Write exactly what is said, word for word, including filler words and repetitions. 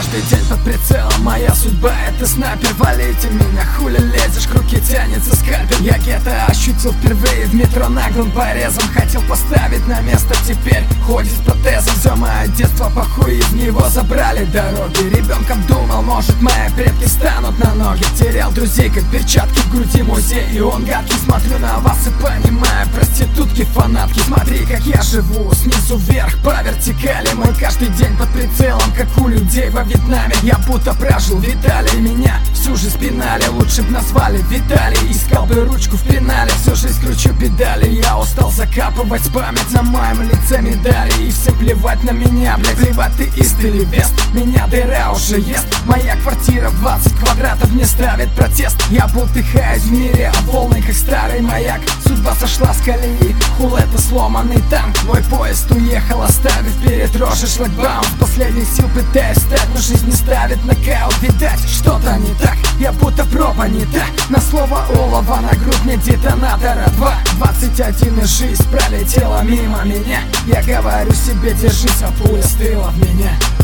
каждый день под прицелом. Моя судьба — это снайпер, валите меня. Хули лезешь, к руке тянется скальпель. Я гетто ощутил впервые в метро наглым порезом. Хотел поставить на место, теперь ходит с протезом. Все мое детство похуй, из него забрали дороги. Ребенком думал, может мои предки станут на ноги. Терял друзей, как перчатки в груди музей. И он гадкий, смотрю на вас и понимаю. Проститутки, фанатки, смотри, как я живу. Снизу вверх, по вертикали. Мой каждый день под прицелом, как у людей во Вьетнаме. Я будто прожил Виталий, меня всю жизнь пинали. Лучше б назвали Виталий. Искал бы ручку в пенале, всю жизнь кручу педали. Я устал закапывать память на моем лице медали. И всем плевать на меня, блядь, плевать ты ист или вест. Меня дыра уже ест. Моя квартира в двадцать квадратов не ставит протест. Я бултыхаюсь в мире, а волны как старый маяк. Судьба сошла с колеи, хул это сломанный танк. Мой поезд уехал, оставив перед рожей шлагбаум. С последних сил пытаюсь встать, но жизнь не ставит нокаут. Видать, что-то не так, я будто проба не та. На слово олова, на грудь мне детонатора два. Двадцать один и жизнь пролетела мимо меня. Я говорю себе, держись, а пуля стыла в меня.